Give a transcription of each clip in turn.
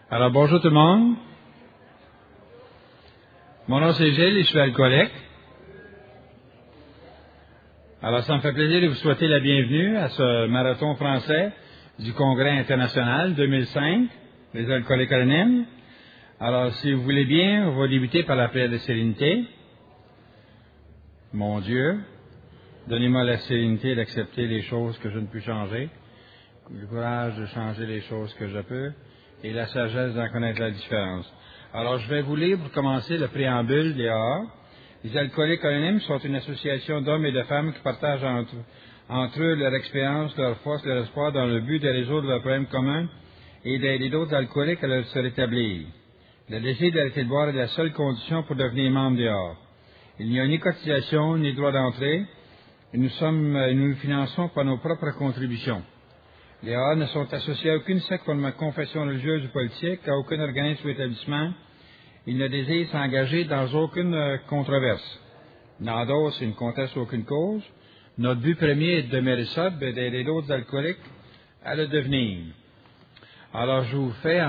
Alors, bonjour tout le monde. Mon nom c'est Gilles et je suis alcoolique. Alors, ça me fait plaisir de vous souhaiter la bienvenue à ce marathon français du Congrès international 2005, les alcooliques anonymes. Alors, si vous voulez bien, on va débuter par la prière de sérénité. Mon Dieu, donnez-moi la sérénité d'accepter les choses que je ne puis changer, le courage de changer les choses que je peux, et la sagesse d'en connaître la différence. Alors, je vais vous lire pour commencer le préambule des AA. Les alcooliques anonymes sont une association d'hommes et de femmes qui partagent entre eux leur expérience, leur force, leur espoir dans le but de résoudre leurs problèmes communs et d'aider d'autres alcooliques à se rétablir. Le désir d'arrêter de boire est la seule condition pour devenir membre des AA. Il n'y a ni cotisation, ni droit d'entrée, et nous nous finançons par nos propres contributions. Les AA ne sont associés à aucune secte comme confession religieuse ou politique, à aucun organisme ou établissement. Ils ne désirent s'engager dans aucune controverse. N'endossent et ne contestent aucune cause. Notre but premier est de demeurer sobre et d'aider d'autres alcooliques à le devenir. Alors, je vous fais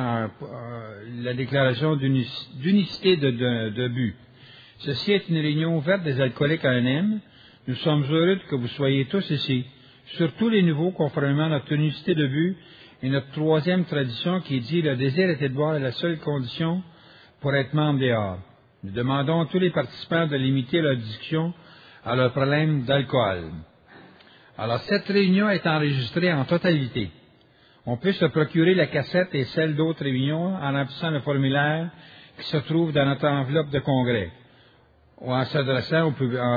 la déclaration d'unicité de but. Ceci est une réunion ouverte des alcooliques anonymes. Nous sommes heureux que vous soyez tous ici. Surtout les nouveaux, conformément à notre unicité de but et notre troisième tradition qui dit le désir était de boire est la seule condition pour être membre des AA. Nous demandons à tous les participants de limiter leur discussion à leurs problèmes d'alcool. Alors, cette réunion est enregistrée en totalité. On peut se procurer la cassette et celle d'autres réunions en remplissant le formulaire qui se trouve dans notre enveloppe de congrès ou en s'adressant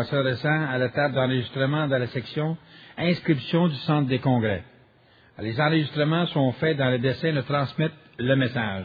à la table d'enregistrement dans la section Inscription du centre des congrès. Les enregistrements sont faits dans le dessein de transmettre le message.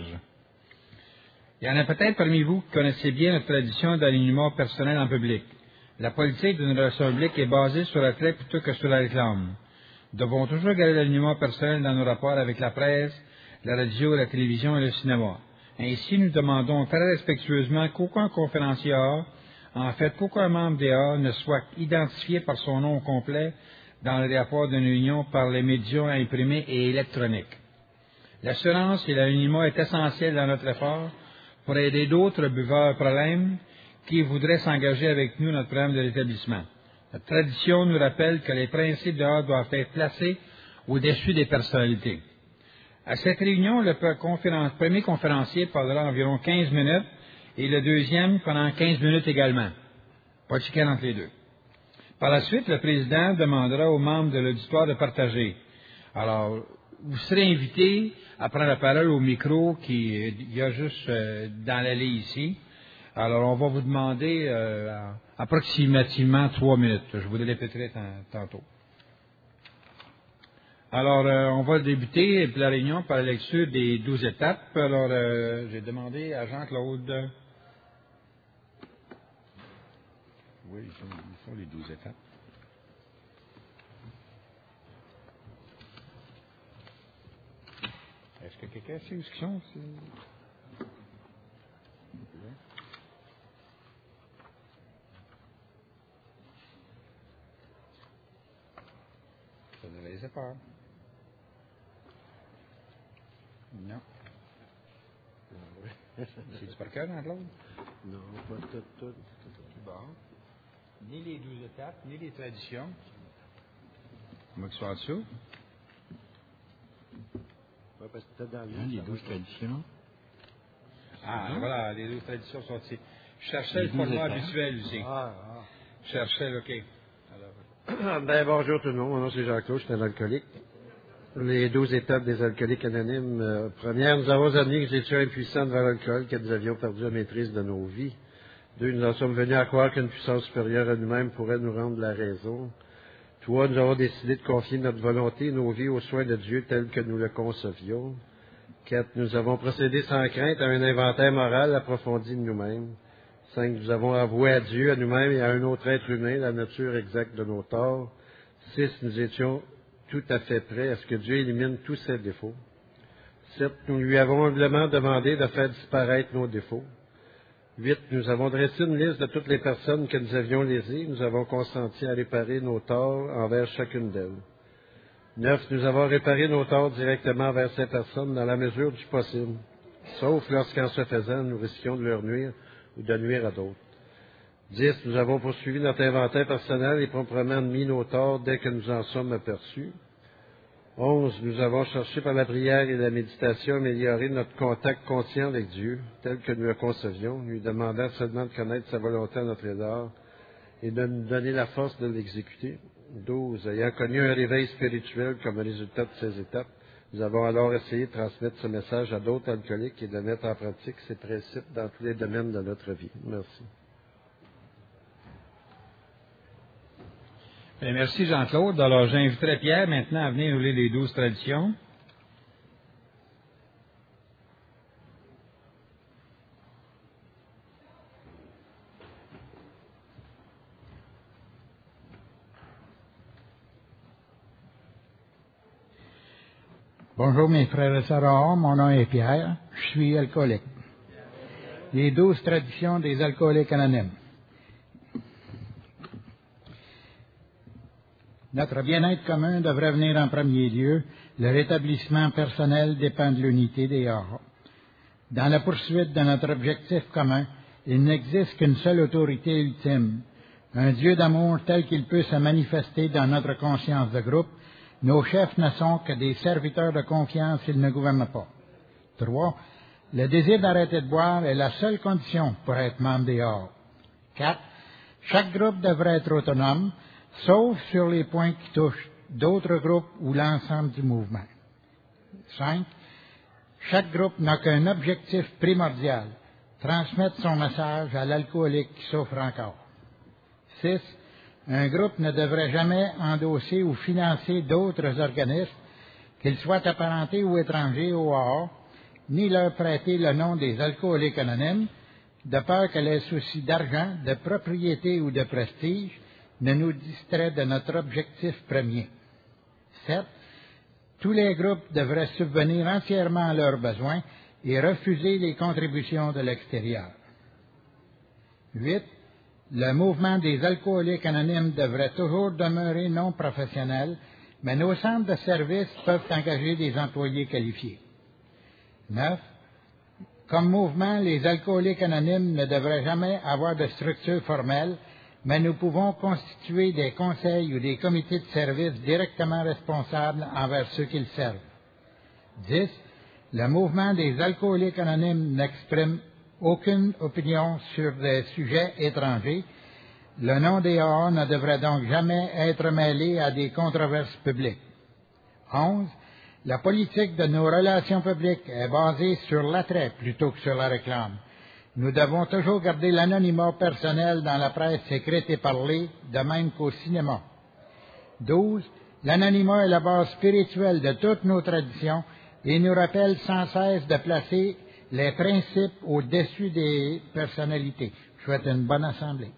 Il y en a peut-être parmi vous qui connaissez bien notre tradition d'alignement personnel en public. La politique d'une relation publique est basée sur l'attrait plutôt que sur la réclame. Nous devons toujours garder l'alignement personnel dans nos rapports avec la presse, la radio, la télévision et le cinéma. Ainsi, nous demandons très respectueusement qu'aucun conférencier AA, en fait qu'aucun membre des AA ne soit identifié par son nom complet dans le rapport d'une réunion par les médias imprimés et électroniques. L'assurance et l'alignement est essentiel dans notre effort pour aider d'autres buveurs problèmes qui voudraient s'engager avec nous dans notre programme de rétablissement. Notre tradition nous rappelle que les principes de AA doivent être placés au-dessus des personnalités. À cette réunion, le premier conférencier parlera environ 15 minutes et le deuxième pendant 15 minutes également. Pas de chicane entre les deux. Par la suite, le président demandera aux membres de l'auditoire de partager. Alors, vous serez invités à prendre la parole au micro qu'il y a juste dans l'allée ici. Alors, on va vous demander approximativement 3 minutes. Je vous le répéterai tantôt. Alors, on va débuter la réunion par la lecture des 12 étapes. Alors, j'ai demandé à Jean-Claude. Oui, ils font les 12 étapes. Est-ce que quelqu'un sait où ils sont? Ça ne les a pas. Non. C'est-tu par cœur, Jean-Claude? Non, pas tout. Bon. Ni les 12 étapes, ni les traditions. Moi qui sois en dessous. Oui, parce que peut-être dans Les 12 traditions. Ah, voilà, les 12 traditions sont ici. Je cherchais le format habituel aussi. Je cherchais, OK. Alors... Ben, bonjour tout le monde. Mon nom c'est Jean-Claude, je suis un alcoolique. Les 12 étapes des alcooliques anonymes. Première, nous avons admis que nous étions impuissants devant l'alcool, que nous avions perdu la maîtrise de nos vies. 2, nous en sommes venus à croire qu'une puissance supérieure à nous-mêmes pourrait nous rendre la raison. 3, nous avons décidé de confier notre volonté et nos vies aux soins de Dieu tels que nous le concevions. 4, nous avons procédé sans crainte à un inventaire moral approfondi de nous-mêmes. 5, nous avons avoué à Dieu, à nous-mêmes et à un autre être humain la nature exacte de nos torts. 6, nous étions tout à fait prêts à ce que Dieu élimine tous ses défauts. 7, nous lui avons humblement demandé de faire disparaître nos défauts. 8, nous avons dressé une liste de toutes les personnes que nous avions lésées. Nous avons consenti à réparer nos torts envers chacune d'elles. 9, nous avons réparé nos torts directement envers ces personnes dans la mesure du possible. sauf lorsqu'en se faisant, nous risquions de leur nuire ou de nuire à d'autres. 10. Nous avons poursuivi notre inventaire personnel et proprement admis nos torts dès que nous en sommes aperçus. 11. Nous avons cherché par la prière et la méditation à améliorer notre contact conscient avec Dieu, tel que nous le concevions, lui demandant seulement de connaître sa volonté à notre égard et de nous donner la force de l'exécuter. 12. Ayant connu un réveil spirituel comme résultat de ces étapes, nous avons alors essayé de transmettre ce message à d'autres alcooliques et de mettre en pratique ces principes dans tous les domaines de notre vie. Merci. Bien, merci Jean-Claude. Alors, j'inviterai Pierre maintenant à venir nous lire les 12 traditions. Bonjour mes frères et sœurs, mon nom est Pierre, je suis alcoolique. Les 12 traditions des alcooliques anonymes. Notre bien-être commun devrait venir en premier lieu. Le rétablissement personnel dépend de l'unité des ordres. Dans la poursuite de notre objectif commun, il n'existe qu'une seule autorité ultime, un Dieu d'amour tel qu'il peut se manifester dans notre conscience de groupe. Nos chefs ne sont que des serviteurs de confiance, ils ne gouvernent pas. 3. Le désir d'arrêter de boire est la seule condition pour être membre des ordres. 4. Chaque groupe devrait être autonome, sauf sur les points qui touchent d'autres groupes ou l'ensemble du mouvement. 5. Chaque groupe n'a qu'un objectif primordial, transmettre son message à l'alcoolique qui souffre encore. 6. Un groupe ne devrait jamais endosser ou financer d'autres organismes, qu'ils soient apparentés ou étrangers au hors, ni leur prêter le nom des alcooliques anonymes, de peur que les soucis d'argent, de propriété ou de prestige ne nous distraient de notre objectif premier. 7. Tous les groupes devraient subvenir entièrement à leurs besoins et refuser les contributions de l'extérieur. 8. Le mouvement des alcooliques anonymes devrait toujours demeurer non professionnel, mais nos centres de services peuvent engager des employés qualifiés. 9. Comme mouvement, les alcooliques anonymes ne devraient jamais avoir de structure formelle, mais nous pouvons constituer des conseils ou des comités de service directement responsables envers ceux qu'ils servent. 10. Le mouvement des alcooliques anonymes n'exprime aucune opinion sur des sujets étrangers. Le nom des AA ne devrait donc jamais être mêlé à des controverses publiques. 11. La politique de nos relations publiques est basée sur l'attrait plutôt que sur la réclame. Nous devons toujours garder l'anonymat personnel dans la presse écrite et parlée, de même qu'au cinéma. 12. L'anonymat est la base spirituelle de toutes nos traditions et nous rappelle sans cesse de placer les principes au-dessus des personnalités. Je souhaite une bonne assemblée.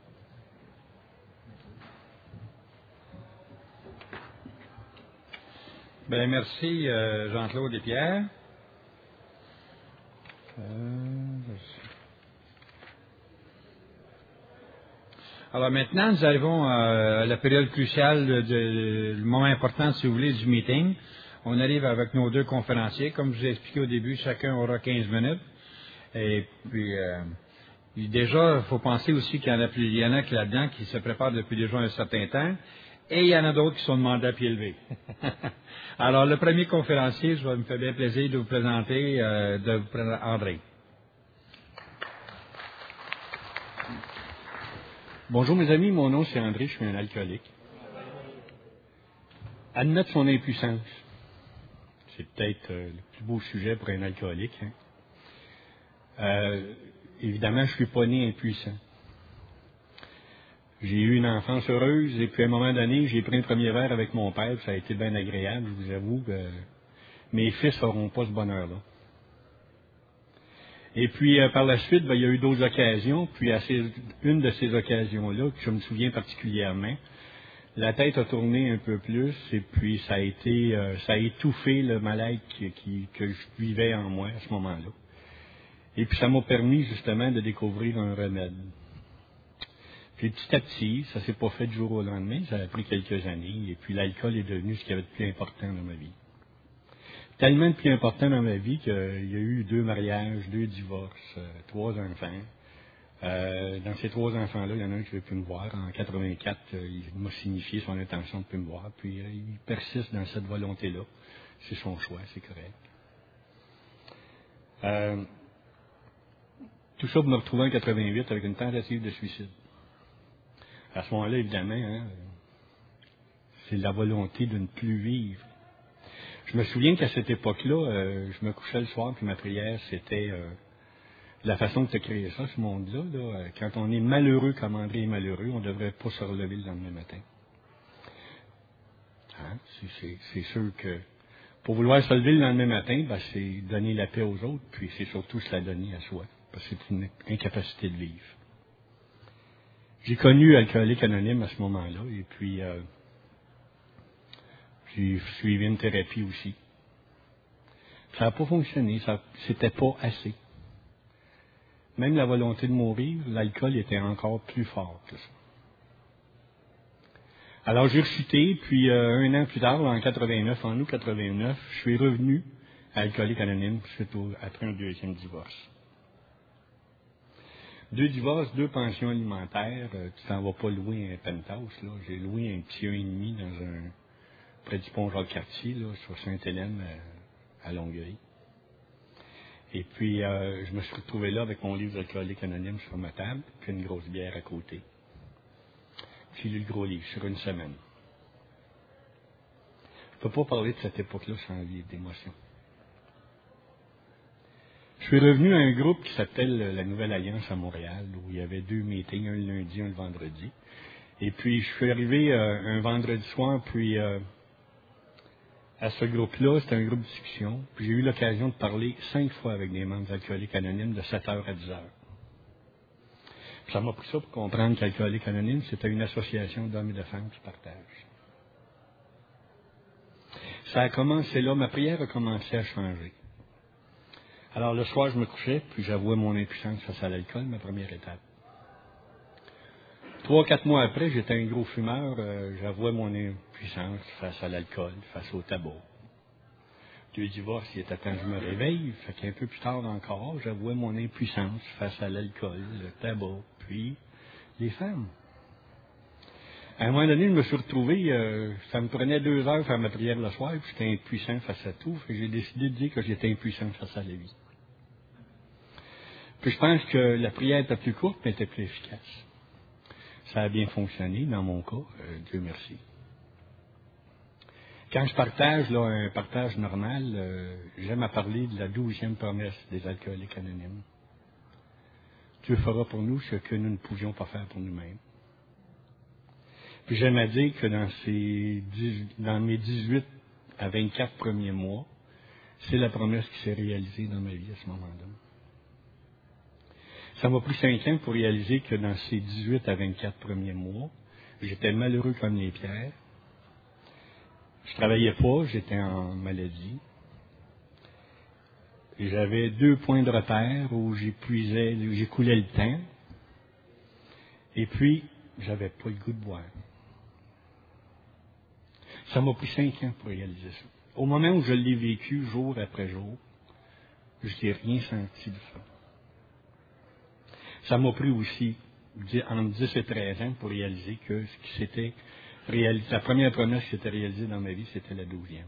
Bien, merci Jean-Claude et Pierre. Alors maintenant, nous arrivons à la période cruciale, le moment important, si vous voulez, du meeting. On arrive avec nos 2 conférenciers. Comme je vous ai expliqué au début, chacun aura 15 minutes. Et puis, déjà, il faut penser aussi qu'il y en a qui là-dedans qui se préparent depuis déjà un certain temps. Et il y en a d'autres qui sont demandés à pied levé. Alors, le premier conférencier, je vais me faire bien plaisir de vous présenter, André. Bonjour mes amis, mon nom c'est André, je suis un alcoolique. Admettre son impuissance, c'est peut-être le plus beau sujet pour un alcoolique. Évidemment, je ne suis pas né impuissant. J'ai eu une enfance heureuse et puis à un moment donné, j'ai pris un premier verre avec mon père, ça a été bien agréable, je vous avoue que mes fils n'auront pas ce bonheur-là. Et puis, par la suite, il y a eu d'autres occasions. Puis, une de ces occasions-là, que je me souviens particulièrement, la tête a tourné un peu plus et puis ça a étouffé le mal-être que je vivais en moi à ce moment-là. Et puis, ça m'a permis justement de découvrir un remède. Puis, petit à petit, ça s'est pas fait du jour au lendemain, ça a pris quelques années. Et puis, l'alcool est devenu ce qui avait de plus important dans ma vie. tellement de plus important dans ma vie qu'il y a eu 2 mariages, 2 divorces, 3 enfants. Dans ces 3 enfants-là, il y en a un qui ne veut plus me voir. En 84, il m'a signifié son intention de ne plus me voir. Puis il persiste dans cette volonté-là. C'est son choix, c'est correct. Tout ça pour me retrouver en 88 avec une tentative de suicide. À ce moment-là, évidemment, c'est la volonté de ne plus vivre. Je me souviens qu'à cette époque-là, je me couchais le soir, puis ma prière, c'était la façon de te créer ça, ce monde-là. Là, quand on est malheureux comme André est malheureux, on ne devrait pas se relever le lendemain matin. Hein? C'est sûr que pour vouloir se lever le lendemain matin, ben, c'est donner la paix aux autres, puis c'est surtout se la donner à soi, parce que c'est une incapacité de vivre. J'ai connu Alcoolique Anonyme à ce moment-là, et puis j'ai suivi une thérapie aussi. Ça n'a pas fonctionné, c'était pas assez. Même la volonté de mourir, l'alcool était encore plus fort que ça. Alors j'ai rechuté, puis 1 an plus tard, en 89, en août 89, je suis revenu à Alcoolique Anonyme après un 2e divorce. 2 divorces, 2 pensions alimentaires, tu t'en vas pas louer un penthouse, là. J'ai loué un petit 1,5 près du pont Jacques-Cartier, là, sur Sainte-Hélène, à Longueuil. Et puis, je me suis retrouvé là avec mon livre d'Alcoolique Anonyme sur ma table, puis une grosse bière à côté. J'ai lu le gros livre sur une semaine. Je ne peux pas parler de cette époque-là sans vivre d'émotion. Je suis revenu à un groupe qui s'appelle la Nouvelle Alliance à Montréal, où il y avait 2 meetings, un le lundi, un le vendredi. Et puis, je suis arrivé un vendredi soir, puis à ce groupe-là, c'était un groupe de discussion. Puis j'ai eu l'occasion de parler 5 fois avec des membres d'Alcooliques Anonymes de 7h à 10h. Puis ça m'a pris ça pour comprendre qu'Alcooliques Anonymes, c'était une association d'hommes et de femmes qui partagent. Ça a commencé là, ma prière a commencé à changer. Alors le soir, je me couchais, puis j'avouais mon impuissance face à l'alcool, ma première étape. 3-4 mois après, j'étais un gros fumeur, j'avouais mon impuissance face à l'alcool, face au tabac. 2 divorces, il était temps que je me réveille, fait qu'un peu plus tard encore, j'avouais mon impuissance face à l'alcool, le tabac, puis les femmes. À un moment donné, je me suis retrouvé, ça me prenait 2 heures faire ma prière le soir, puis j'étais impuissant face à tout, fait que j'ai décidé de dire que j'étais impuissant face à la vie. Puis je pense que la prière était plus courte, mais était plus efficace. Ça a bien fonctionné dans mon cas, Dieu merci. Quand je partage là, un partage normal, j'aime à parler de la 12e promesse des Alcooliques Anonymes. Dieu fera pour nous ce que nous ne pouvions pas faire pour nous-mêmes. Puis j'aime à dire que dans mes 18 à 24 premiers mois, c'est la promesse qui s'est réalisée dans ma vie à ce moment-là. Ça m'a pris 5 ans pour réaliser que dans ces 18 à 24 premiers mois, j'étais malheureux comme les pierres. Je travaillais pas, j'étais en maladie. Et j'avais 2 points de repère où j'écoulais le temps. Et puis, j'avais pas le goût de boire. Ça m'a pris 5 ans pour réaliser ça. Au moment où je l'ai vécu jour après jour, je n'ai rien senti de ça. Ça m'a pris aussi entre 10 et 13 ans pour réaliser que ce qui s'était réalisé, la première promesse qui s'était réalisée dans ma vie, c'était la 12e.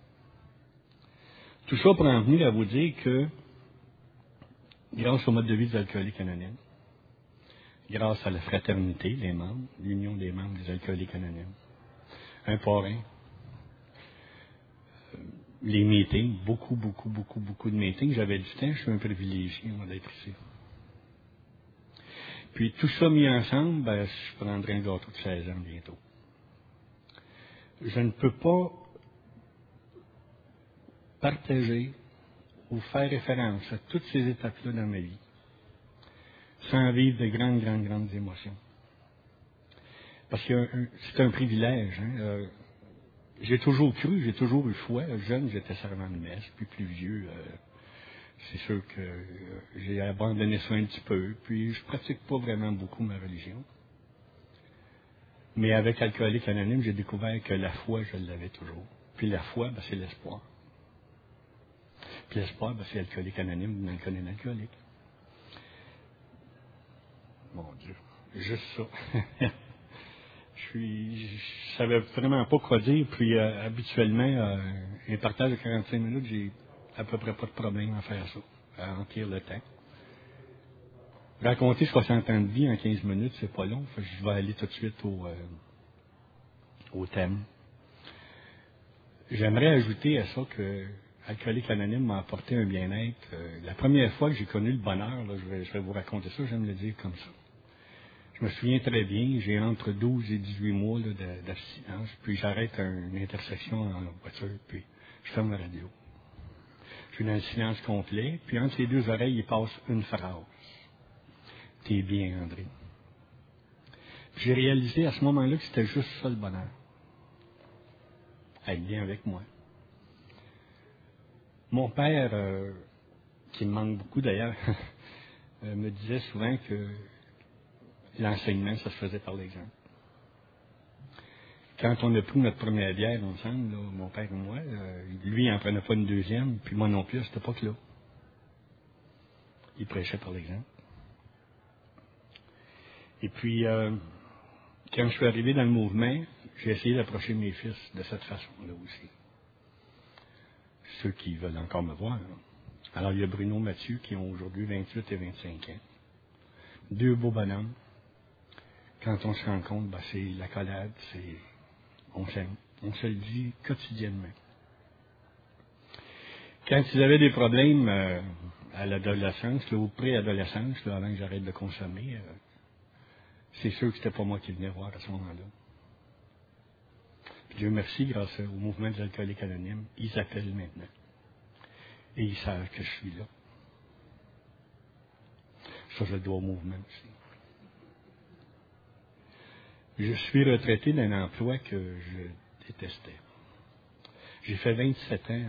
Tout ça pour en venir à vous dire que, grâce au mode de vie des Alcooliques Anonymes, grâce à la fraternité, les membres, l'union des membres des Alcooliques Anonymes, un parrain, les meetings, beaucoup de meetings, j'avais du temps, je suis un privilégié d'être ici. Puis tout ça mis ensemble, je prendrai un gâteau de 16 ans bientôt. Je ne peux pas partager ou faire référence à toutes ces étapes-là dans ma vie sans vivre de grandes émotions. Parce que c'est un privilège. Hein? J'ai toujours cru, j'ai toujours eu foi. Jeune, j'étais servant de messe, puis plus vieux, c'est sûr que j'ai abandonné ça un petit peu, puis je pratique pas vraiment beaucoup ma religion. Mais avec Alcooliques Anonymes, j'ai découvert que la foi, je l'avais toujours. Puis la foi, c'est l'espoir. Puis l'espoir, ben, c'est alcoolique anonyme, dans le cas d'un alcoolique. Mon Dieu, juste ça. Je savais vraiment pas quoi dire, puis habituellement, un partage de 45 minutes, j'ai à peu près pas de problème à faire ça, à remplir le temps. Raconter 60 ans de vie en 15 minutes, c'est pas long, fait que je vais aller tout de suite au thème. J'aimerais ajouter à ça que Alcoolique Anonyme m'a apporté un bien-être. La première fois que j'ai connu le bonheur, là, je vais vous raconter ça, j'aime le dire comme ça. Je me souviens très bien, j'ai entre 12 et 18 mois là, d'abstinence, puis j'arrête une intersection en voiture, puis je ferme la radio. Je suis dans le silence complet, puis entre les deux oreilles, il passe une phrase. « T'es bien, André. » J'ai réalisé à ce moment-là que c'était juste ça le bonheur. Être bien avec moi. Mon père, qui me manque beaucoup d'ailleurs, me disait souvent que l'enseignement, ça se faisait par l'exemple. Quand on a pris notre première bière ensemble, là, mon père et moi, lui, il n'en prenait pas une deuxième, puis moi non plus à cette époque-là. Il prêchait par l'exemple. Et puis, quand je suis arrivé dans le mouvement, j'ai essayé d'approcher mes fils de cette façon-là aussi. Ceux qui veulent encore me voir. Là. Alors, il y a Bruno Mathieu qui ont aujourd'hui 28 et 25 ans. Deux beaux bonhommes. Quand on se rencontre, ben, c'est la collade, on s'aime. On se le dit quotidiennement. Quand ils avaient des problèmes à l'adolescence, là, ou pré-adolescence, là, avant que j'arrête de consommer, c'est sûr que c'était pas moi qui venais voir à ce moment-là. Puis Dieu merci, grâce au mouvement des alcooliques anonymes, ils appellent maintenant. Et ils savent que je suis là. Ça, je le dois au mouvement aussi. Je suis retraité d'un emploi que je détestais. J'ai fait 27 ans,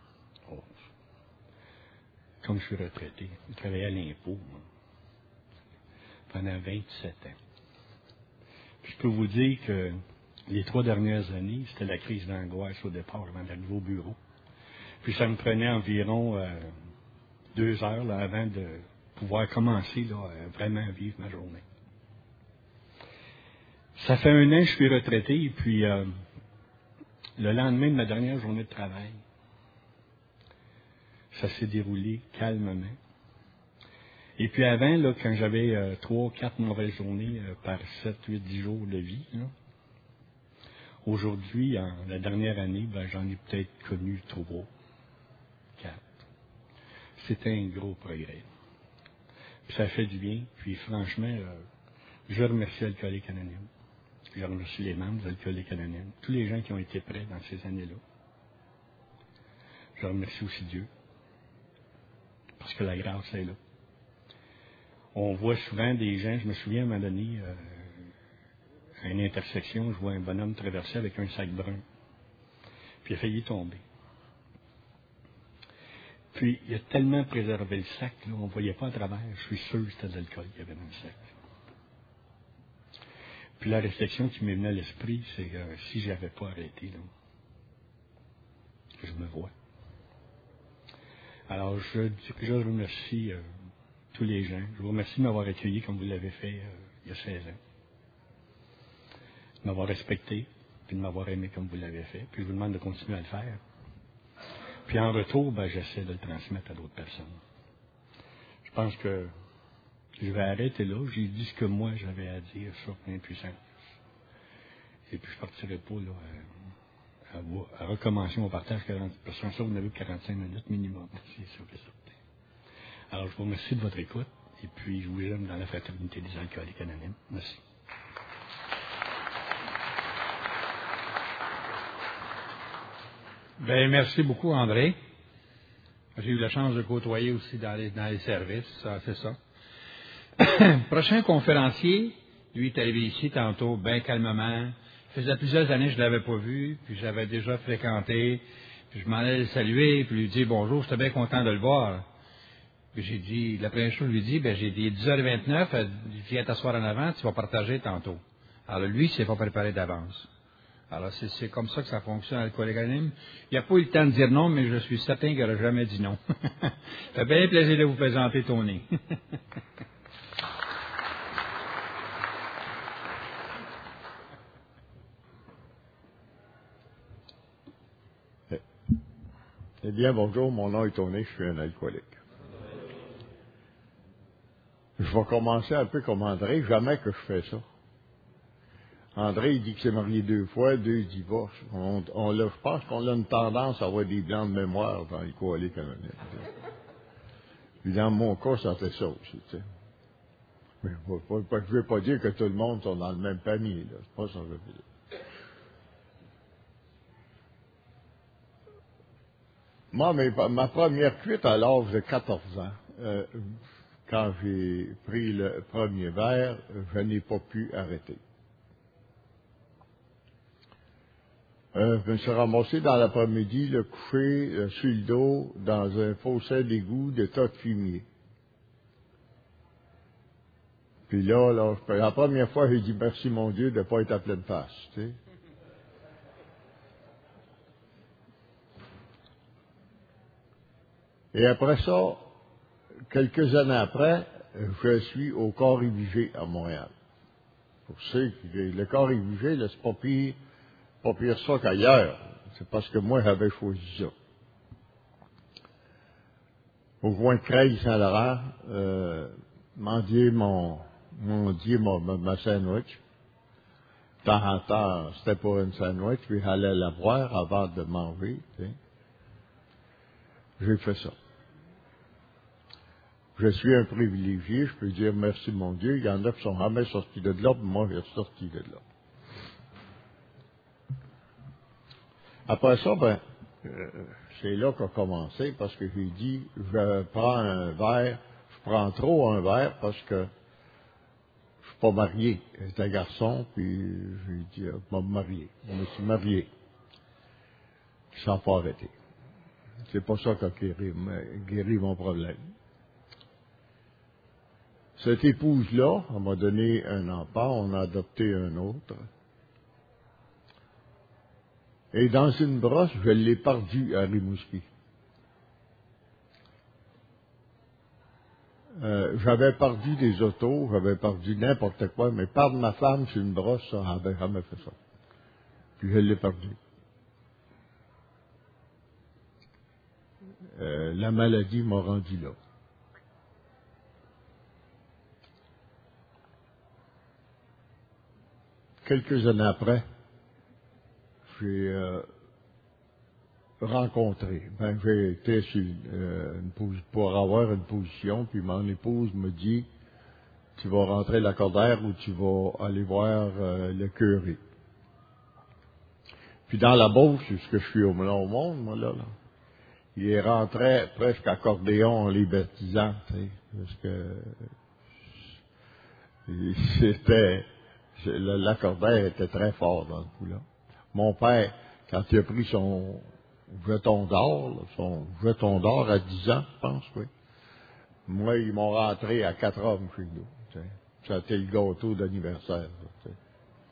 comme je suis retraité. Je travaillais à l'impôt, moi, pendant 27 ans. Puis je peux vous dire que les 3 dernières années, c'était la crise d'angoisse au départ, avant d'arriver au bureau. Puis ça me prenait environ 2 heures là, avant de pouvoir commencer là, vraiment à vivre ma journée. Ça fait 1 an que je suis retraité, et puis le lendemain de ma dernière journée de travail, ça s'est déroulé calmement. Et puis avant, là, quand j'avais 3, 4 mauvaises journées par 7, 8, 10 jours de vie, là, aujourd'hui, en la dernière année, ben, j'en ai peut-être connu 3, 4. C'était un gros progrès. Puis ça fait du bien. Puis franchement, je remercie Alcoolique Anonyme. Je remercie les membres d'Alcoolique Anonyme, tous les gens qui ont été prêts dans ces années-là. Je remercie aussi Dieu, parce que la grâce est là. On voit souvent des gens, je me souviens à un moment donné, à une intersection, je vois un bonhomme traverser avec un sac brun. Puis il a failli tomber. Puis il a tellement préservé le sac, là, on ne voyait pas à travers. Je suis sûr que c'était de l'alcool qu'il y avait dans le sac. Puis la réflexion qui m'est venue à l'esprit, c'est que si je n'avais pas arrêté, là, je me vois. Alors je remercie tous les gens. Je vous remercie de m'avoir accueilli comme vous l'avez fait il y a 16 ans. De m'avoir respecté, puis de m'avoir aimé comme vous l'avez fait. Puis je vous demande de continuer à le faire. Puis en retour, ben, j'essaie de le transmettre à d'autres personnes. Je pense que je vais arrêter là. J'ai dit ce que moi j'avais à dire sur l'impuissance. Et puis je ne partirai pas là, à recommencer mon partage 40%. Ça, vous n'avez que 45 minutes minimum. C'est sûr que certain. Alors je vous remercie de votre écoute. Et puis je vous aime dans la fraternité des alcooliques anonymes. Merci. Bien, merci beaucoup, André. J'ai eu la chance de côtoyer aussi dans les services, ça, c'est ça. Prochain conférencier, lui, est arrivé ici tantôt, bien calmement. Ça faisait plusieurs années que je ne l'avais pas vu, puis j'avais déjà fréquenté. Puis je m'en allais le saluer, puis lui dire bonjour, j'étais bien content de le voir. Puis j'ai dit, la première chose que je lui dis, j'ai dit 10h29, viens t'asseoir en avant, tu vas partager tantôt. Alors lui, il ne s'est pas préparé d'avance. Alors, c'est comme ça que ça fonctionne, Alcoolique Anonyme. Il n'y a pas eu le temps de dire non, mais je suis certain qu'il n'aurait jamais dit non. Ça fait bien plaisir de vous présenter Tony. Eh bien, bonjour, mon nom est Tony, je suis un alcoolique. Je vais commencer un peu comme André, jamais que je fais ça. André, il dit qu'il s'est marié 2 fois, 2 divorces. Je pense qu'on a une tendance à avoir des blancs de mémoire dans l'alcoolique anonyme. Puis dans mon cas, ça fait ça aussi, tu sais. Mais je ne veux pas dire que tout le monde sont dans le même panier, là. C'est pas ça que je veux dire. Moi, ma première cuite à l'âge de 14 ans, quand j'ai pris le premier verre, je n'ai pas pu arrêter. Je me suis ramassé dans l'après-midi, le couché sur le dos, dans un fossé d'égout de tas de fumier. Puis là, la première fois, j'ai dit merci mon Dieu de ne pas être à pleine face, tu sais. Et après ça, quelques années après, je suis au corps érigé à Montréal. Pour ceux qui, le corps érigé, là, c'est pas pire ça qu'ailleurs. C'est parce que moi, j'avais choisi ça. Au coin de Creil-Saint-Laurent, mendier ma sandwich. De temps en temps, c'était pour une sandwich, puis j'allais la boire avant de manger, tu sais. J'ai fait ça. Je suis un privilégié, je peux dire merci mon Dieu. Il y en a qui sont jamais sortis de là, puis moi, je suis sorti de là. Après ça, c'est là qu'a commencé, parce que j'ai dit, je prends trop un verre, parce que je suis pas marié. J'étais un garçon, puis j'ai dit, je vais me marier. Je me suis marié. Sans pas arrêter. C'est pas ça qui a guéri mon problème. Cette épouse-là, elle m'a donné un enfant, on a adopté un autre. Et dans une brosse, je l'ai perdu à Rimouski. J'avais perdu des autos, j'avais perdu n'importe quoi, mais perdre ma femme sur une brosse, ça, j'avais jamais fait ça. Puis je l'ai perdu. La maladie m'a rendu là. Quelques années après, j'ai rencontré. J'ai été pour avoir une position, puis mon épouse me dit, tu vas rentrer Lacordaire ou tu vas aller voir le curé. Puis dans la Beauce, c'est ce que je suis au monde, moi, là. Il rentrait presque accordéon en les baptisant, tu sais, parce que c'était, l'accordaire était très fort dans ce coup-là. Mon père, quand il a pris son jeton d'or à 10 ans, je pense, oui. Moi, ils m'ont rentré à 4 hommes chez nous. Tu sais. Ça a été le gâteau d'anniversaire. Tu sais.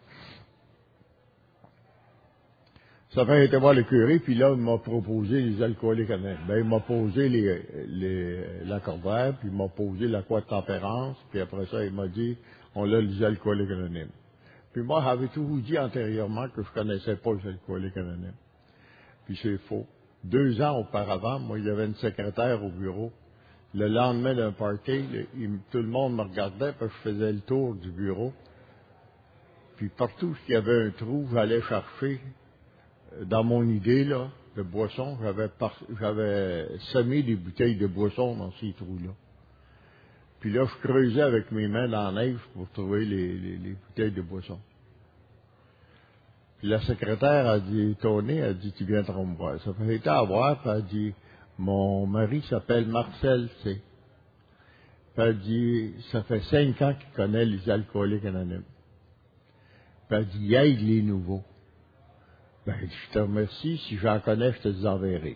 Ça fait été voir le curé, puis là, il m'a proposé les alcooliques anonymes. Il m'a posé l'accordaire, puis il m'a posé la croix de tempérance, puis après ça, il m'a dit, on a les alcooliques anonymes. Puis moi, j'avais toujours dit antérieurement que je connaissais pas les alcooliques anonymes. Puis c'est faux. 2 ans auparavant, moi, il y avait une secrétaire au bureau. Le lendemain d'un party, tout le monde me regardait, parce que je faisais le tour du bureau. Puis partout où il y avait un trou, j'allais chercher. Dans mon idée, là, de boisson, j'avais semé des bouteilles de boisson dans ces trous-là. Puis là, je creusais avec mes mains dans la neige pour trouver les bouteilles de boisson. Puis la secrétaire a dit, étonnée, elle a dit, tu viens te voir. Ça fait été à voir, puis elle a dit, mon mari s'appelle Marcel, tu sais. Puis elle a dit, ça fait 5 ans qu'il connaît les alcooliques anonymes. Puis elle a dit, il aide les nouveaux. Je te remercie. Si j'en connais, je te les enverrai.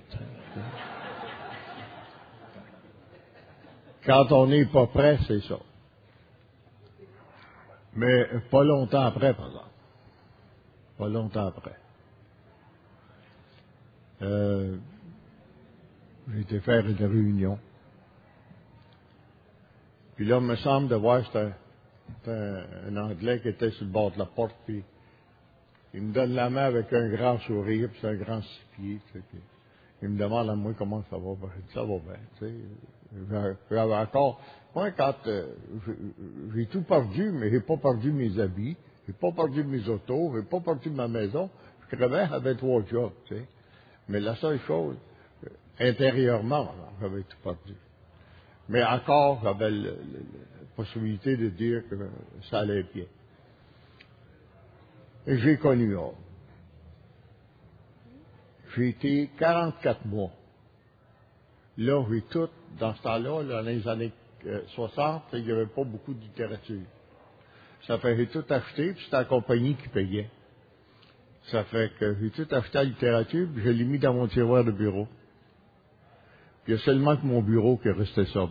Quand on n'est pas prêt, c'est ça. Mais pas longtemps après, par exemple. pas longtemps après. J'ai été faire une réunion. Puis là, il me semble de voir, c'était un Anglais qui était sur le bord de la porte, puis il me donne la main avec un grand sourire, puis c'est un grand 6 pieds. Tu sais, puis il me demande à moi comment ça va. Ben, je dis, ça va bien. Tu sais. J'avais encore. Moi, quand j'ai tout perdu, mais j'ai pas perdu mes habits, j'ai pas perdu mes autos, j'ai pas perdu ma maison. Je crevais, j'avais 3 jobs. Tu sais. Mais la seule chose, intérieurement, j'avais tout perdu. Mais encore, j'avais la possibilité de dire que ça allait bien. Et j'ai connu Homme. J'ai été 44 mois. Là, j'ai tout, dans ce temps-là, dans les années 60, il n'y avait pas beaucoup de littérature. Ça fait que j'ai tout acheté, puis c'était la compagnie qui payait. Ça fait que j'ai tout acheté la littérature, puis je l'ai mis dans mon tiroir de bureau. Puis il y a seulement que mon bureau qui est resté sobre.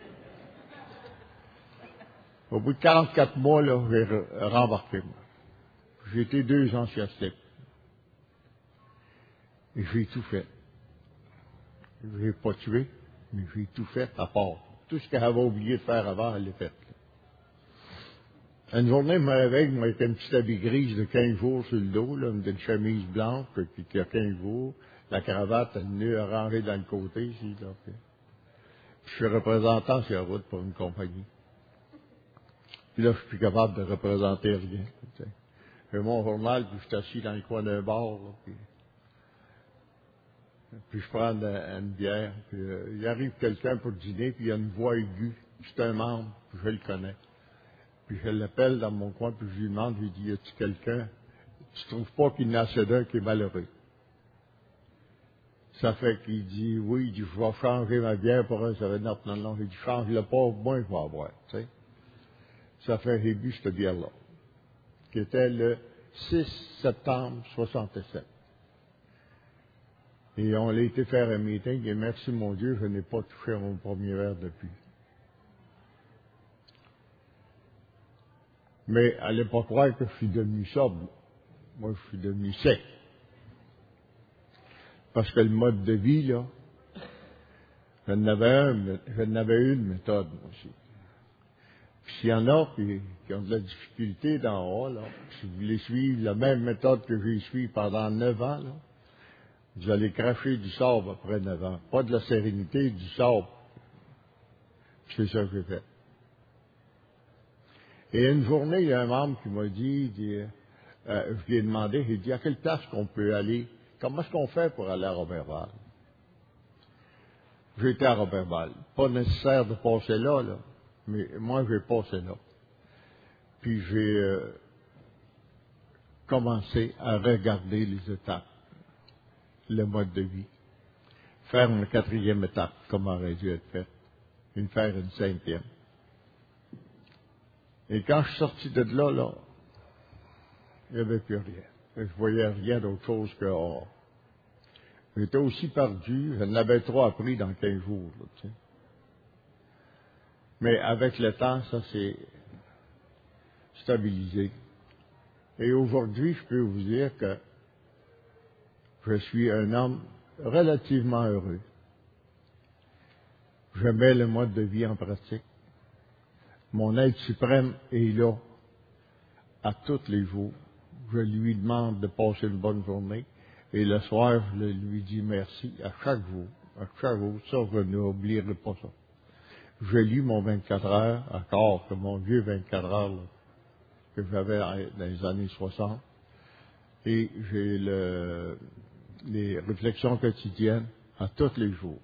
Au bout de 44 mois, là, j'ai rembarqué. J'ai été 2 ans scientifique. Et j'ai tout fait. Je n'ai pas tué, mais j'ai tout fait à part. Tout ce que j'avais oublié de faire avant, elle l'a fait. Une journée, je me réveille, moi, avec une petite habit grise de 15 jours sur le dos, là, une chemise blanche, puis qui a 15 jours, la cravate, le nœud rangé dans le côté, ici, là. Puis je suis représentant sur la route pour une compagnie. Puis là, je suis plus capable de représenter rien. Tu sais. J'ai mon journal, puis je suis assis dans le coin d'un bar, là, puis je prends une bière, puis il arrive quelqu'un pour dîner, puis il y a une voix aiguë, c'est un membre, puis je le connais. Puis je l'appelle dans mon coin, puis je lui demande, je lui dis, y a-tu quelqu'un, tu trouves pas qu'il y en a assez d'un qui est malheureux? Ça fait qu'il dit, oui, il dit, je vais changer ma bière pour un Seven-Up. Non, il dit, change-le pas, moi je vais en boire, tu sais. Ça fait que j'ai bu cette bière-là, qui était le 6 septembre 67. Et on a été faire un meeting, et merci mon Dieu, je n'ai pas touché à mon premier verre depuis. Mais allez pas croire que je suis devenu sobre. Moi, je suis devenu sec. Parce que le mode de vie, là, je n'avais une méthode, moi aussi. Puis s'il y en a qui ont de la difficulté d'en haut, là, si vous voulez suivre la même méthode que j'ai suivie pendant 9 ans, là, vous allez cracher du sable après 9 ans. Pas de la sérénité, du sable. C'est ça que j'ai fait. Et une journée, il y a un membre qui m'a dit, je lui ai demandé, j'ai dit, à quelle place qu'on peut aller? Comment est-ce qu'on fait pour aller à Roberval? J'ai été à Roberval. Pas nécessaire de passer là, mais moi, j'ai passé là. Puis j'ai commencé à regarder les étapes, le mode de vie. Faire une 4e étape, comme aurait dû être fait, et faire une 5e. Et quand je suis sorti de là, il n'y avait plus rien. Je voyais rien d'autre chose que or. J'étais aussi perdu, je n'avais trop appris dans 15 jours. Là, tu sais. Mais avec le temps, ça s'est stabilisé. Et aujourd'hui, je peux vous dire que je suis un homme relativement heureux. Je mets le mode de vie en pratique. Mon aide suprême est là à tous les jours. Je lui demande de passer une bonne journée. Et le soir, je lui dis merci à chaque jour. À chaque jour. Ça, je n'oublierai pas ça. Je lis mon 24 heures, encore que mon vieux 24 heures là, que j'avais dans les années 60. Et j'ai les réflexions quotidiennes à tous les jours.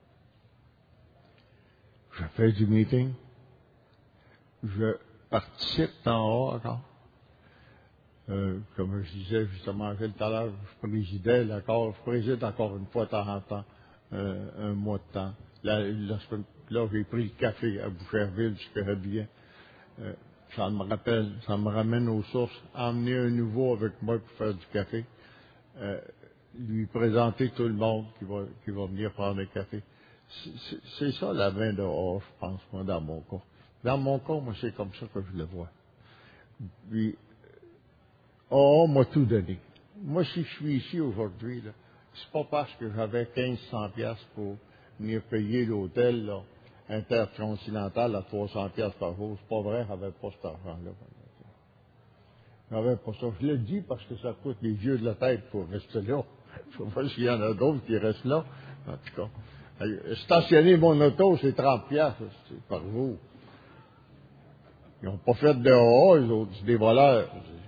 Je fais du meeting. Je participe en haut encore. Comme je disais justement tout à l'heure, je préside encore une fois de temps en temps, un mois de temps. Là, j'ai pris le café à Boucherville, ce que bien. Ça me ramène aux sources, emmener un nouveau avec moi pour faire du café, lui présenter tout le monde qui va venir prendre le café. C'est ça la main dehors, je pense, moi, dans mon cas. Dans mon cas, moi, c'est comme ça que je le vois. Puis, Oh, on m'a tout donné. Moi, si je suis ici aujourd'hui, là, c'est pas parce que j'avais 1500 piastres pour venir payer l'hôtel, là, intercontinental à 300 piastres par jour. C'est pas vrai, j'avais pas cet argent-là. J'avais pas ça. Je le dis parce que ça coûte les yeux de la tête pour rester là. Je sais pas s'il y en a d'autres qui restent là. En tout cas. Stationner mon auto, c'est 30 piastres, c'est par jour. Ils n'ont pas fait de AA, eux autres, c'est des voleurs.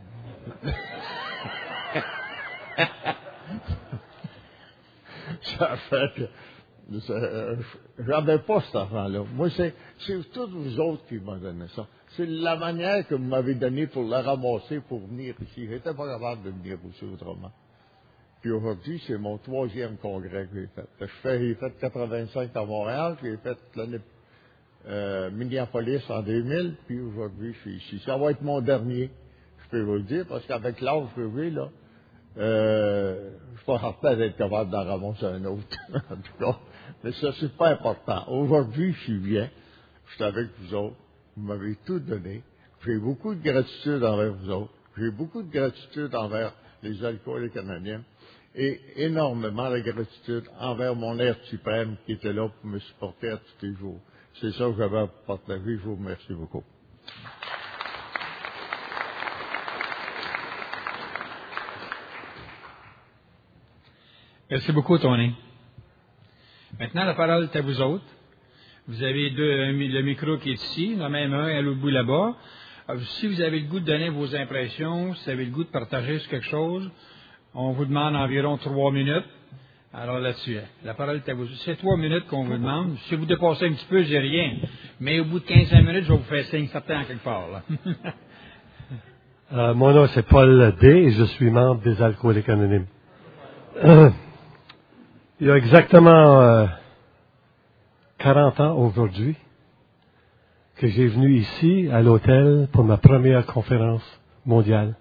Ça fait que j'avais pas cet argent-là. Moi, c'est tous vous autres qui m'ont donné ça. C'est la manière que vous m'avez donné pour la ramasser pour venir ici. J'étais pas capable de venir aussi autrement. Puis aujourd'hui, c'est mon 3e congrès que j'ai fait. J'ai fait 85 à Montréal, puis j'ai fait l'année Minneapolis en 2000, puis aujourd'hui, je suis ici. Ça va être mon dernier, je peux vous le dire, parce qu'avec l'âge que j'ai, là, je suis pas certain d'être capable d'en ramasser un autre, en tout cas. Mais ça, c'est pas important. Aujourd'hui, je suis bien, je suis avec vous autres, vous m'avez tout donné. J'ai beaucoup de gratitude envers vous autres. J'ai beaucoup de gratitude envers les alcooliques anonymes. Et énormément de gratitude envers mon être suprême qui était là pour me supporter à tous les jours. C'est ça que j'avais à partager. Je vous remercie beaucoup. Merci beaucoup, Tony. Maintenant, la parole est à vous autres. Vous avez le micro qui est ici, il y en a même un à l'autre bout là-bas. Si vous avez le goût de donner vos impressions, si vous avez le goût de partager sur quelque chose, on vous demande environ 3 minutes. Alors là-dessus, la parole est à vous. C'est 3 minutes qu'on vous demande. Si vous dépassez un petit peu, j'ai rien. Mais au bout de 15-20 minutes, je vais vous faire signe certain en quelque part. Là. Mon nom, c'est Paul D. et je suis membre des Alcooliques Anonymes. Il y a exactement 40 ans aujourd'hui que j'ai venu ici, à l'hôtel, pour ma première conférence mondiale.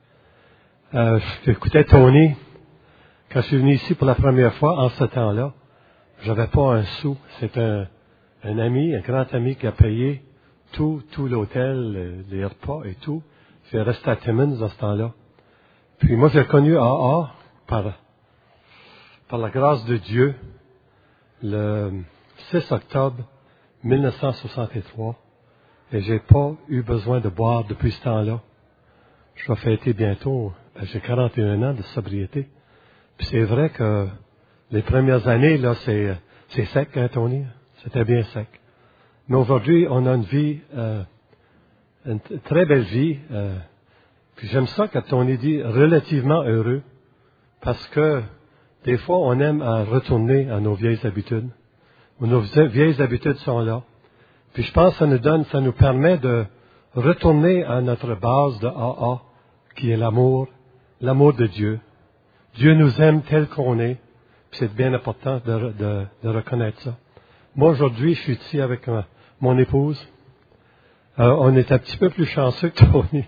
J'écoutais Tony. Quand je suis venu ici pour la première fois, en ce temps-là, j'avais pas un sou. C'est un ami, un grand ami qui a payé tout l'hôtel, les repas et tout. J'ai resté à Timmins dans ce temps-là. Puis moi, j'ai connu AA par la grâce de Dieu le 6 octobre 1963. Et j'ai pas eu besoin de boire depuis ce temps-là. Je vais fêter bientôt, j'ai 41 ans de sobriété. Puis c'est vrai que les premières années, là, c'est sec, hein, Tony? C'était bien sec. Mais aujourd'hui, on a une vie, une très belle vie. Puis j'aime ça quand Tony dit relativement heureux, parce que des fois, on aime à retourner à nos vieilles habitudes. Nos vieilles habitudes sont là. Puis je pense que ça nous permet de retourner à notre base de AA, qui est l'amour de Dieu. Dieu nous aime tel qu'on est, puis c'est bien important de reconnaître ça. Moi, aujourd'hui, je suis ici avec mon épouse. On est un petit peu plus chanceux que Tony.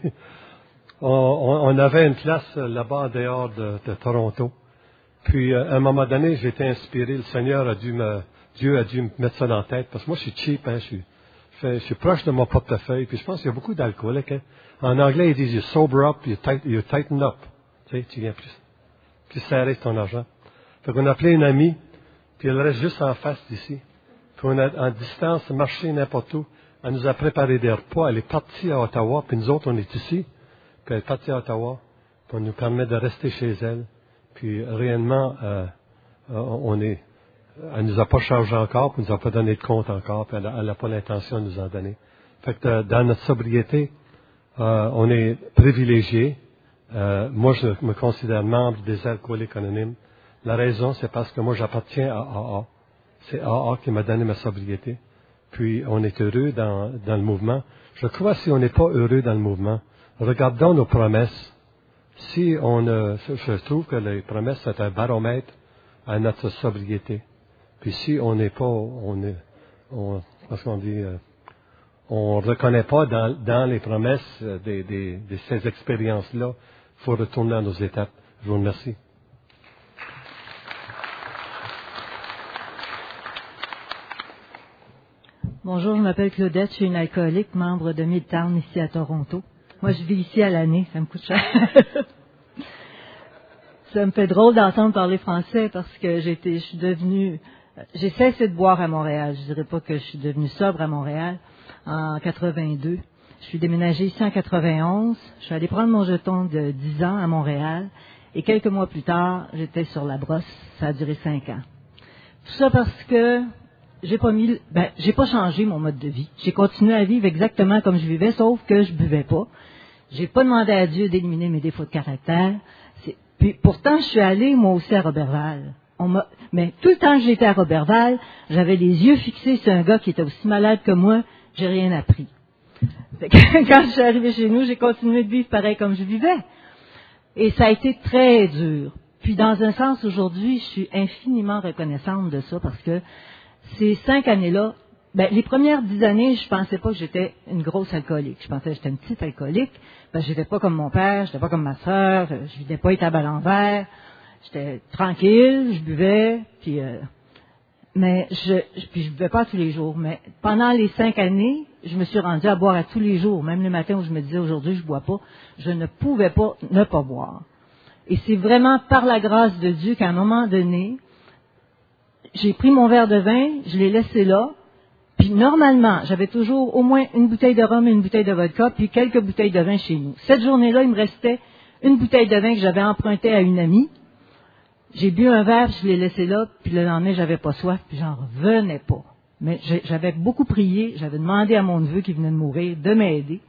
On avait une place là-bas en dehors de Toronto. Puis, à un moment donné, j'ai été inspiré. Le Seigneur Dieu a dû me mettre ça dans la tête, parce que moi, je suis cheap, hein, je suis proche de mon portefeuille, puis je pense qu'il y a beaucoup d'alcooliques. Hein. En anglais, ils disent « you sober up, you tighten up ». Tu sais, tu viens plus serré ton argent. Fait qu'on a appelé une amie, puis elle reste juste en face d'ici. Puis on a en distance marché n'importe où. Elle nous a préparé des repas. Elle est partie à Ottawa, puis nous autres, on est ici. Puis elle est partie à Ottawa, puis on nous permet de rester chez elle. Puis réellement, elle nous a pas chargé encore, puis elle nous a pas donné de compte encore, puis elle n'a pas l'intention de nous en donner. Fait que dans notre sobriété, on est privilégiés. Moi, je me considère membre des Alcooliques Anonymes. La raison, c'est parce que moi, j'appartiens à AA. C'est AA qui m'a donné ma sobriété. Puis, on est heureux dans le mouvement. Je crois que si on n'est pas heureux dans le mouvement, regardons nos promesses. Je trouve que les promesses, c'est un baromètre à notre sobriété. Puis, si on n'est pas, on reconnaît pas dans les promesses de ces expériences-là, il faut retourner à nos étapes. Je vous remercie. Bonjour, je m'appelle Claudette, je suis une alcoolique, membre de Midtown ici à Toronto. Moi, je vis ici à l'année, ça me coûte cher. Ça me fait drôle d'entendre parler français parce que j'ai cessé de boire à Montréal. Je dirais pas que je suis devenue sobre à Montréal en 82. Je suis déménagée ici en 91. Je suis allée prendre mon jeton de 10 ans à Montréal. Et quelques mois plus tard, j'étais sur la brosse. Ça a duré 5 ans. Tout ça parce que j'ai pas changé mon mode de vie. J'ai continué à vivre exactement comme je vivais, sauf que je buvais pas. J'ai pas demandé à Dieu d'éliminer mes défauts de caractère. Puis pourtant, je suis allée, moi aussi, à Roberval. Mais tout le temps que j'étais à Roberval, j'avais les yeux fixés sur un gars qui était aussi malade que moi, j'ai rien appris. Quand je suis arrivée chez nous, j'ai continué de vivre pareil comme je vivais. Et ça a été très dur. Puis dans un sens, aujourd'hui, je suis infiniment reconnaissante de ça parce que ces 5 années-là, les premières 10 années, je pensais pas que j'étais une grosse alcoolique. Je pensais que j'étais une petite alcoolique. J'étais pas comme mon père, j'étais pas comme ma sœur, je vidais pas les tables à l'envers. J'étais tranquille, je buvais, puis je buvais pas tous les jours. Mais pendant les 5 années, je me suis rendue à boire à tous les jours. Même le matin où je me disais aujourd'hui je bois pas, je ne pouvais pas ne pas boire. Et c'est vraiment par la grâce de Dieu qu'à un moment donné, j'ai pris mon verre de vin, je l'ai laissé là. Puis normalement, j'avais toujours au moins une bouteille de rhum et une bouteille de vodka, puis quelques bouteilles de vin chez nous. Cette journée-là, il me restait une bouteille de vin que j'avais empruntée à une amie. J'ai bu un verre, puis je l'ai laissé là, puis le lendemain, j'avais pas soif, puis j'en revenais pas. Mais j'avais beaucoup prié, j'avais demandé à mon neveu qui venait de mourir de m'aider.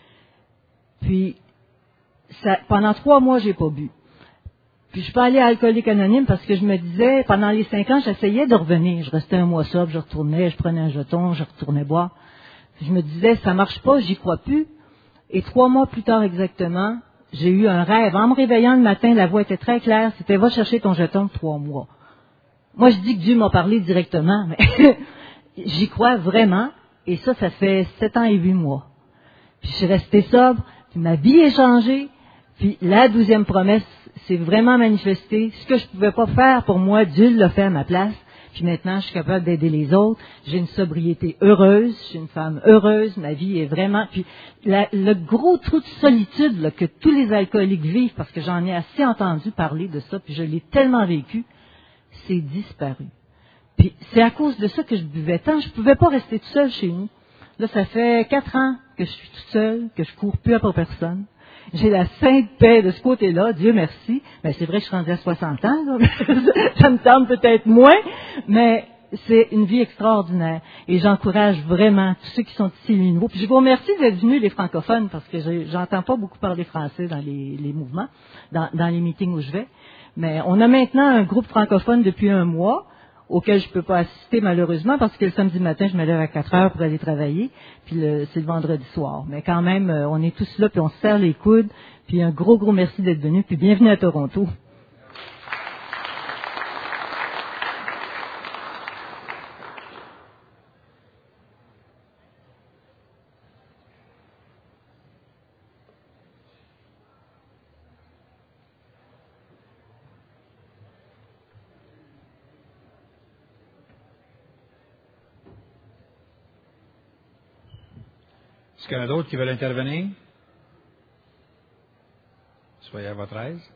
Puis, pendant 3 mois, j'ai pas bu. Puis je suis pas allée à Alcoolique Anonyme parce que je me disais, pendant les 5 ans, j'essayais de revenir. Je restais un mois sobre, je retournais, je prenais un jeton, je retournais boire. Puis je me disais, ça marche pas, j'y crois plus. Et 3 mois plus tard exactement, j'ai eu un rêve. En me réveillant le matin, la voix était très claire, c'était va chercher ton jeton de 3 mois. Moi, je dis que Dieu m'a parlé directement, mais j'y crois vraiment. Et ça fait 7 ans et 8 mois. Puis je suis restée sobre, puis ma vie est changée. Puis la 12e promesse s'est vraiment manifestée. Ce que je ne pouvais pas faire pour moi, Dieu l'a fait à ma place. Puis maintenant, je suis capable d'aider les autres. J'ai une sobriété heureuse. Je suis une femme heureuse. Ma vie est vraiment... Puis le gros trou de solitude là, que tous les alcooliques vivent, parce que j'en ai assez entendu parler de ça, puis je l'ai tellement vécu, c'est disparu. Puis c'est à cause de ça que je buvais tant. Je ne pouvais pas rester toute seule chez nous. Là, ça fait 4 ans que je suis toute seule, que je cours plus après personne. J'ai la sainte paix de ce côté-là, Dieu merci. C'est vrai que je suis rendue à 60 ans, là. Ça me semble peut-être moins, mais c'est une vie extraordinaire. Et j'encourage vraiment tous ceux qui sont ici les nouveaux. Puis je vous remercie d'être venus, les francophones, parce que j'entends pas beaucoup parler français dans les mouvements, dans les meetings où je vais. Mais on a maintenant un groupe francophone depuis 1 mois, auquel je ne peux pas assister malheureusement parce que le samedi matin, je me lève à 4 heures pour aller travailler, puis c'est le vendredi soir. Mais quand même, on est tous là, puis on se serre les coudes, puis un gros, gros merci d'être venus, puis bienvenue à Toronto. Est-ce qu'il y en a d'autres qui veulent intervenir? Soyez à votre aise.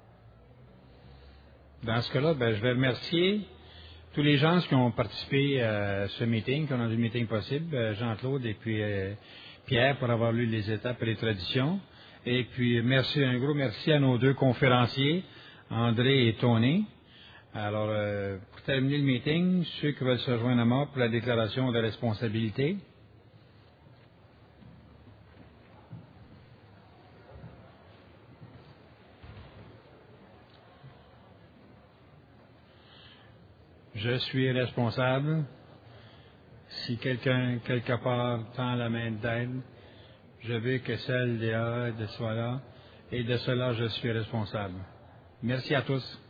Dans ce cas-là, je vais remercier tous les gens qui ont participé à ce meeting, qui ont rendu le meeting possible, Jean-Claude et puis Pierre pour avoir lu les étapes et les traditions. Et puis un gros merci à nos 2 conférenciers, André et Tony. Alors, pour terminer le meeting, ceux qui veulent se rejoindre à moi pour la déclaration de responsabilité. Je suis responsable. Si quelqu'un, quelque part, tend la main d'aide, je veux que celle soit là, et de cela, je suis responsable. Merci à tous.